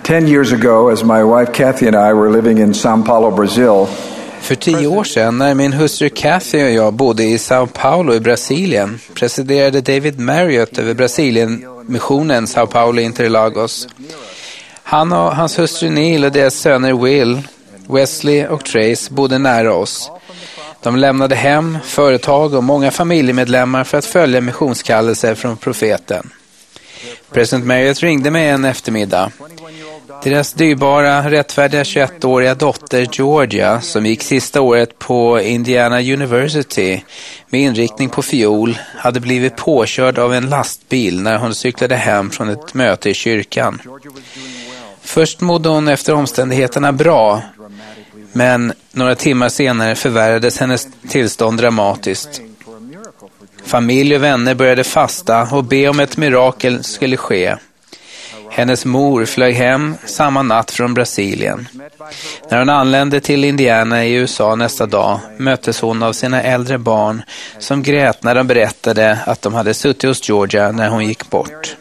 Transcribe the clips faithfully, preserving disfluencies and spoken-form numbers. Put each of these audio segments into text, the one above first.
ten years ago, as my wife Kathy and I were living in São Paulo, Brazil, För tio år sedan, när min hustru Kathy och jag bodde i São Paulo i Brasilien, presiderade David Marriott över Brasilien-missionen São Paulo Interlagos. Han och hans hustru Neil och deras söner Will, Wesley och Trace bodde nära oss. De lämnade hem, företag och många familjemedlemmar för att följa missionskallelser från profeten. President Marriott ringde mig en eftermiddag. Deras dyrbara, rättfärdiga tjugoettåriga dotter Georgia, som gick sista året på Indiana University med inriktning på fiol, hade blivit påkörd av en lastbil när hon cyklade hem från ett möte i kyrkan. Först mådde hon efter omständigheterna bra, men några timmar senare förvärrades hennes tillstånd dramatiskt. Familj och vänner började fasta och be om ett mirakel skulle ske. Hennes mor flög hem samma natt från Brasilien. När hon anlände till Indiana i U S A nästa dag möttes hon av sina äldre barn som grät när de berättade att de hade suttit hos Georgia när hon gick bort.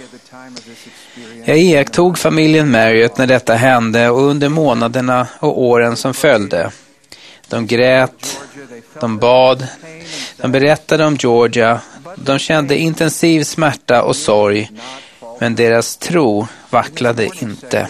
Jag iakttog familjen Marriott när detta hände och under månaderna och åren som följde. De grät, de bad, de berättade om Georgia, de kände intensiv smärta och sorg, men deras tro vacklade inte.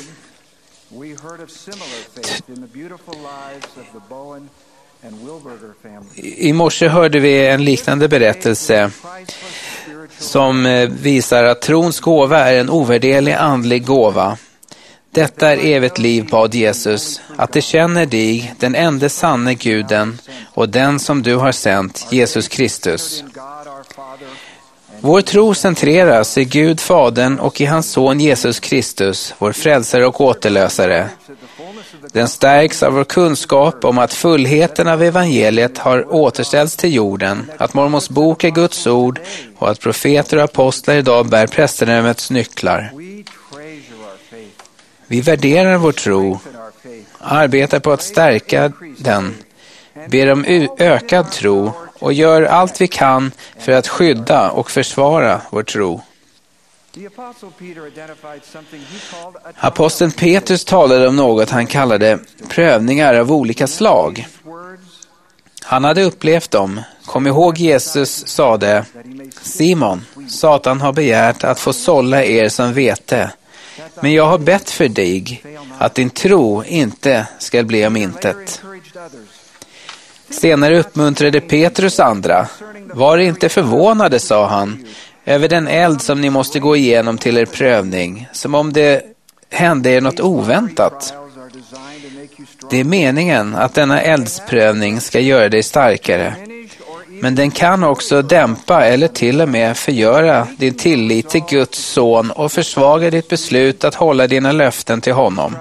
I morse hörde vi en liknande berättelse som visar att trons gåva är en ovärderlig andlig gåva. Detta är evigt liv, bad Jesus, att de känner dig, den enda sanne Guden, och den som du har sänt, Jesus Kristus. Vår tro centreras i Gud Fadern och i hans son Jesus Kristus, vår frälsare och återlösare. Den stärks av vår kunskap om att fullheten av evangeliet har återställts till jorden, att Mormons bok är Guds ord och att profeter och apostlar idag bär prästedömets nycklar. Vi värderar vår tro, arbetar på att stärka den, ber om ökad tro och gör allt vi kan för att skydda och försvara vår tro. Aposteln Petrus talade om något han kallade prövningar av olika slag. Han hade upplevt dem. Kom ihåg, Jesus sade: Simon, Satan har begärt att få sålla er som vete, men jag har bett för dig att din tro inte ska bli om intet. Senare uppmuntrade Petrus andra. Var inte förvånade, sa han, över den eld som ni måste gå igenom till er prövning, som om det hände er något oväntat. Det är meningen att denna eldsprövning ska göra dig starkare, men den kan också dämpa eller till och med förgöra din tillit till Guds son och försvaga ditt beslut att hålla dina löften till honom.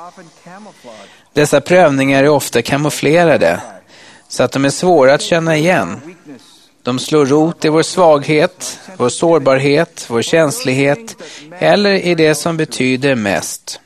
Dessa prövningar är ofta kamouflerade, så att de är svåra att känna igen. De slår rot i vår svaghet, vår sårbarhet, vår känslighet eller i det som betyder mest.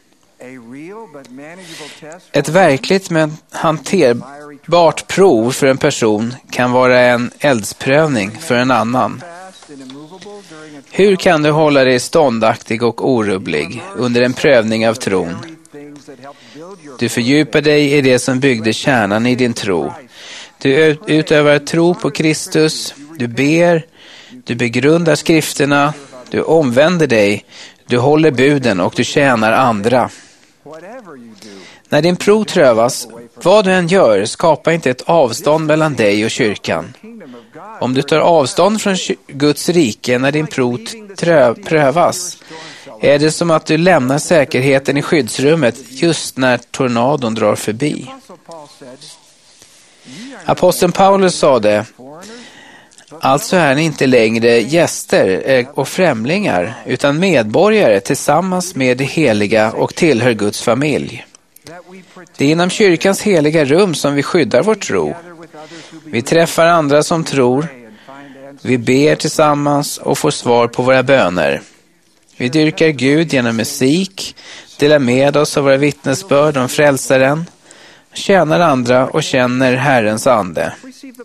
Ett verkligt men hanterbart prov för en person kan vara en eldsprövning för en annan. Hur kan du hålla dig ståndaktig och orubblig under en prövning av tron? Du fördjupar dig i det som byggde kärnan i din tro. Du utövar tro på Kristus, du ber, du begrundar skrifterna, du omvänder dig, du håller buden och du tjänar andra. När din tro prövas, vad du än gör, skapa inte ett avstånd mellan dig och kyrkan. Om du tar avstånd från Guds rike när din tro prövas, är det som att du lämnar säkerheten i skyddsrummet just när tornadon drar förbi. Aposteln Paulus sa det: alltså är ni inte längre gäster och främlingar, utan medborgare tillsammans med de heliga och tillhör Guds familj. Det är inom kyrkans heliga rum som vi skyddar vår tro. Vi träffar andra som tror. Vi ber tillsammans och får svar på våra böner. Vi dyrkar Gud genom musik, delar med oss av våra vittnesbörd om frälsaren, tjänar andra och känner Herrens ande.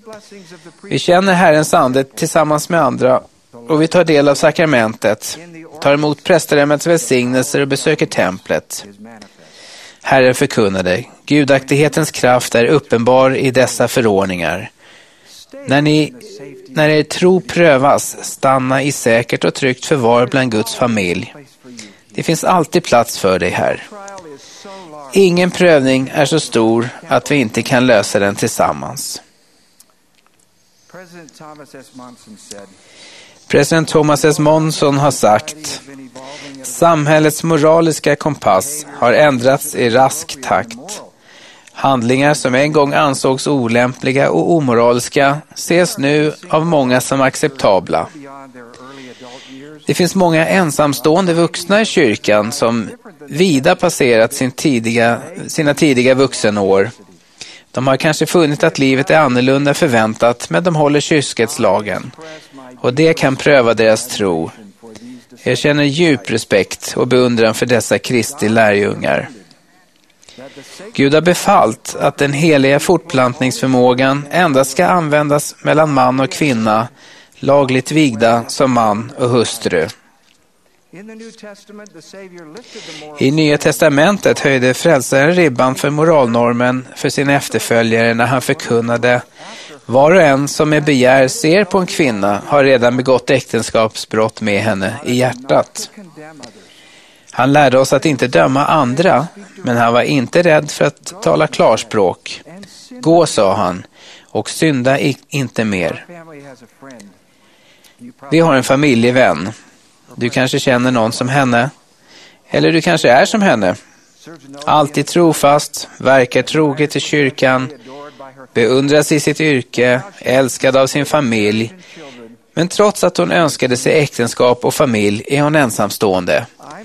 Vi känner Herrens ande tillsammans med andra och vi tar del av sakramentet. tar emot prästerdömets välsignelser och besöker templet. Herren förkunnade, gudaktighetens kraft är uppenbar i dessa förordningar. När ni, när er tro prövas, stanna i säkert och tryggt förvar bland Guds familj. Det finns alltid plats för dig här. Ingen prövning är så stor att vi inte kan lösa den tillsammans. President Thomas S. Monson har sagt, samhällets moraliska kompass har ändrats i rask takt. Handlingar som en gång ansågs olämpliga och omoraliska ses nu av många som acceptabla. Det finns många ensamstående vuxna i kyrkan som vida passerat sin tidiga, sina tidiga vuxenår. De har kanske funnit att livet är annorlunda förväntat, men de håller kyskhetslagen. Och det kan pröva deras tro. Jag känner djup respekt och beundran för dessa Kristi lärjungar. Gud har befallt att den heliga fortplantningsförmågan endast ska användas mellan man och kvinna, lagligt vigda som man och hustru. I Nya testamentet höjde frälsaren ribban för moralnormen för sina efterföljare när han förkunnade: var och en som med begär ser på en kvinna har redan begått äktenskapsbrott med henne i hjärtat. Han lärde oss att inte döma andra, men han var inte rädd för att tala klarspråk. Gå, sa han, och synda inte mer. Vi har en familjevän. Du kanske känner någon som henne, eller du kanske är som henne. Alltid trofast, verkar troget i kyrkan, beundras i sitt yrke, älskad av sin familj. Men trots att hon önskade sig äktenskap och familj är hon ensamstående.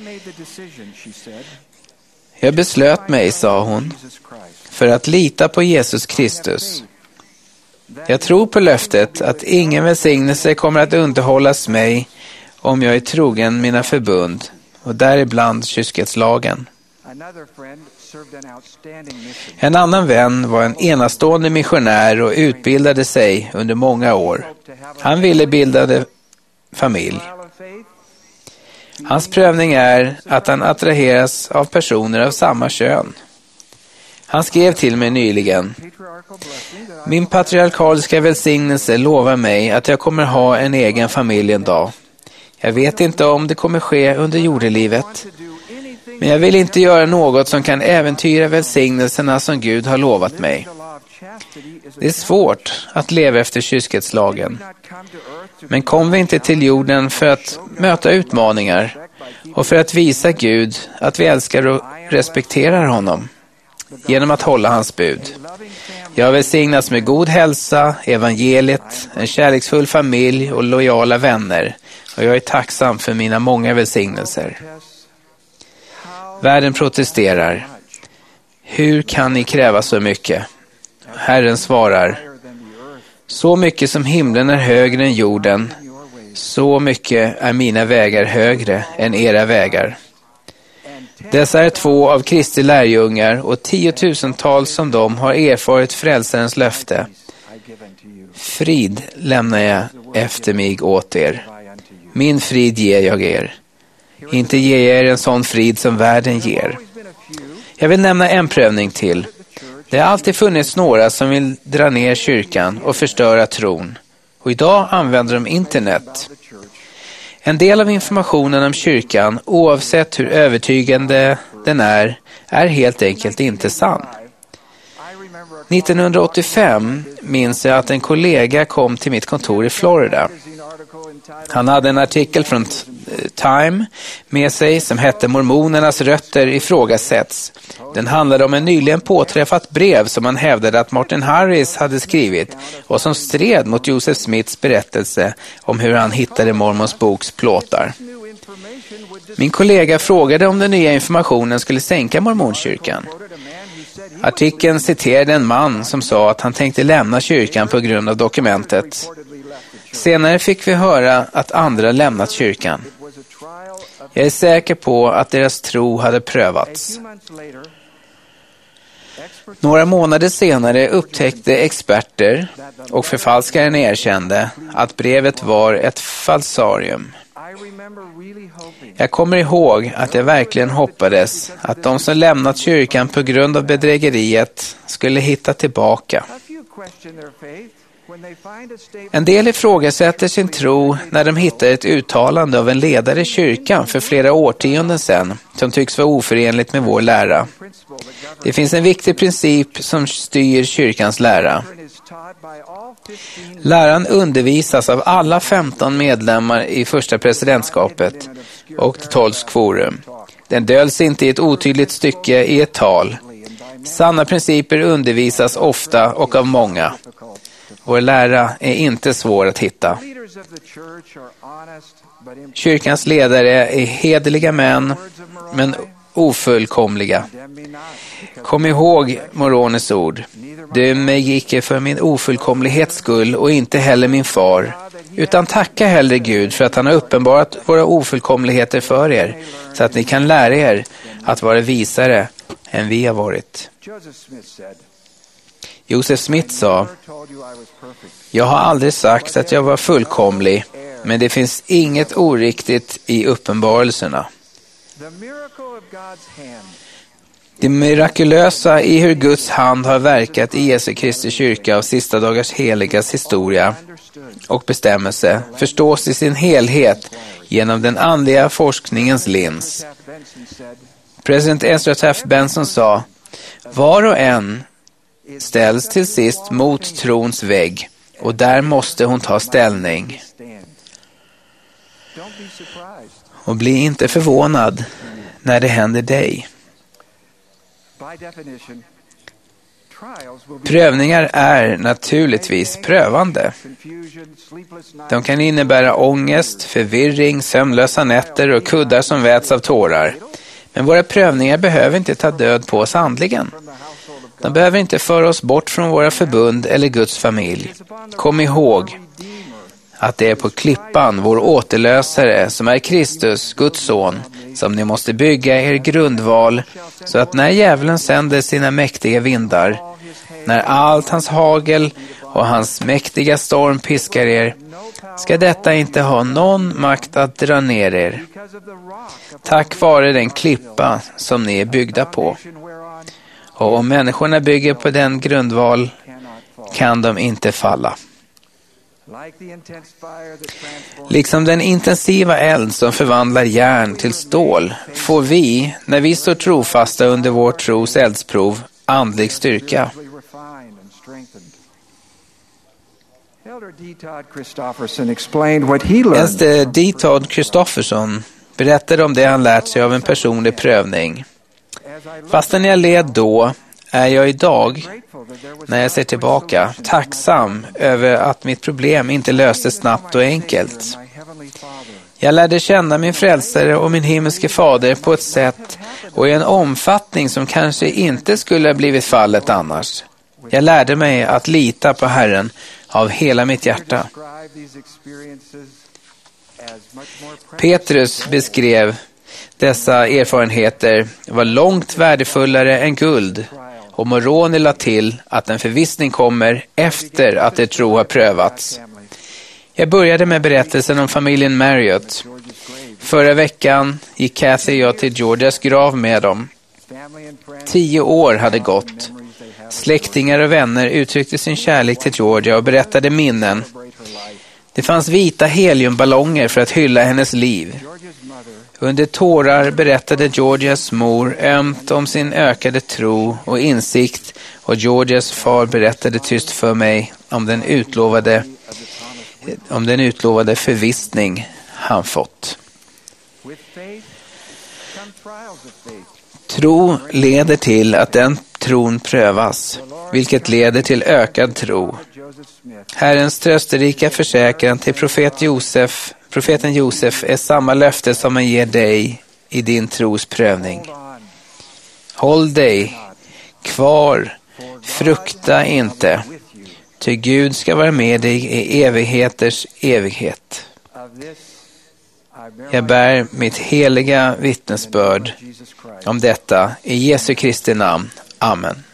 Jag beslöt mig, sa hon, för att lita på Jesus Kristus. Jag tror på löftet att ingen välsignelse kommer att underhållas mig om jag är trogen mina förbund, och däribland kyskhetslagen. En annan vän var en enastående missionär och utbildade sig under många år. Han ville bilda familj. Hans prövning är att han attraheras av personer av samma kön. Han skrev till mig nyligen: min patriarkaliska välsignelse lovar mig att jag kommer ha en egen familj en dag. Jag vet inte om det kommer ske under jordelivet, men jag vill inte göra något som kan äventyra välsignelserna som Gud har lovat mig. Det är svårt att leva efter kyskhetslagen. Men kom vi inte till jorden för att möta utmaningar och för att visa Gud att vi älskar och respekterar honom genom att hålla hans bud. Jag har välsignats med god hälsa, evangeliet, en kärleksfull familj och lojala vänner, och jag är tacksam för mina många välsignelser. Världen protesterar. Hur kan ni kräva så mycket? Herren svarar: så mycket som himlen är högre än jorden, så mycket är mina vägar högre än era vägar. Dessa är två av Kristi lärjungar, och tiotusentals som de har erfarit frälsarens löfte. Frid lämnar jag efter mig åt er. Min frid ger jag er. Inte ger jag er en sån frid som världen ger. Jag vill nämna en prövning till. Det har alltid funnits några som vill dra ner kyrkan och förstöra tron. Och idag använder de internet. En del av informationen om kyrkan, oavsett hur övertygande den är, är helt enkelt inte sann. nittonhundraåttiofem minns jag att en kollega kom till mitt kontor i Florida. Han hade en artikel från Time med sig som hette Mormonernas rötter ifrågasätts. Den handlade om en nyligen påträffat brev som han hävdade att Martin Harris hade skrivit och som stred mot Joseph Smiths berättelse om hur han hittade Mormons boks plåtar. Min kollega frågade om den nya informationen skulle sänka mormonkyrkan. Artikeln citerade en man som sa att han tänkte lämna kyrkan på grund av dokumentet. Senare fick vi höra att andra lämnat kyrkan. Jag är säker på att deras tro hade prövats. Några månader senare upptäckte experter och förfalskaren erkände att brevet var ett falsarium. Jag kommer ihåg att jag verkligen hoppades att de som lämnat kyrkan på grund av bedrägeriet skulle hitta tillbaka. En del ifrågasätter sin tro när de hittar ett uttalande av en ledare i kyrkan för flera årtionden sedan som tycks vara oförenligt med vår lära. Det finns en viktig princip som styr kyrkans lära. Läran undervisas av alla femton medlemmar i första presidentskapet och det tolvs kvorum. Den döljs inte i ett otydligt stycke i ett tal. Sanna principer undervisas ofta och av många. Vår lära är inte svår att hitta. Kyrkans ledare är hederliga män, men ofullkomliga. Kom ihåg Morones ord. Döm mig icke för min ofullkomlighets skull och inte heller min far, utan tacka hellre Gud för att han har uppenbarat våra ofullkomligheter för er, så att ni kan lära er att vara visare än vi har varit. Joseph Smith sa: jag har aldrig sagt att jag var fullkomlig, men det finns inget oriktigt i uppenbarelserna. Det mirakulösa i hur Guds hand har verkat i Jesu Kristi kyrka av sista dagars heligas historia och bestämmelse förstås i sin helhet genom den andliga forskningens lins. President Ezra Taft Benson sa: var och en ställs till sist mot trons vägg, och där måste hon ta ställning. Och bli inte förvånad när det händer dig. Prövningar är naturligtvis prövande. De kan innebära ångest, förvirring, sömnlösa nätter och kuddar som väts av tårar. Men våra prövningar behöver inte ta död på oss andligen. De behöver inte föra oss bort från våra förbund eller Guds familj. Kom ihåg att det är på klippan, vår återlösare, som är Kristus, Guds son, som ni måste bygga er grundval, så att när djävulen sänder sina mäktiga vindar, när allt hans hagel och hans mäktiga storm piskar er, ska detta inte ha någon makt att dra ner er. Tack vare den klippa som ni är byggda på. Och om människorna bygger på den grundval kan de inte falla. Liksom den intensiva eld som förvandlar järn till stål får vi, när vi står trofasta under vår tros eldsprov, andlig styrka. Äldste D. Todd Christofferson berättade om det han lärt sig av en personlig prövning. Fastän jag led då är jag idag, när jag ser tillbaka, tacksam över att mitt problem inte löstes snabbt och enkelt. Jag lärde känna min frälsare och min himmelske fader på ett sätt och i en omfattning som kanske inte skulle ha blivit fallet annars. Jag lärde mig att lita på Herren av hela mitt hjärta. Petrus beskrev dessa erfarenheter var långt värdefullare än guld, och Moroni la till att en förvissning kommer efter att det tro har prövats. Jag började med berättelsen om familjen Marriott. Förra veckan gick Kathy och jag till Georgias grav med dem. Tio år hade gått. Släktingar och vänner uttryckte sin kärlek till Georgia och berättade minnen. Det fanns vita heliumballonger för att hylla hennes liv. Under tårar berättade Georgias mor ömt om sin ökade tro och insikt, och Georgias far berättade tyst för mig om den utlovade, om den utlovade förvissning han fått. Tro leder till att den tron prövas, vilket leder till ökad tro. Herrens trösterika försäkran till profet Josef, profeten Josef är samma löfte som han ger dig i din tros prövning. Håll dig kvar, frukta inte, ty Gud ska vara med dig i evigheters evighet. Jag bär mitt heliga vittnesbörd om detta i Jesu Kristi namn. Amen.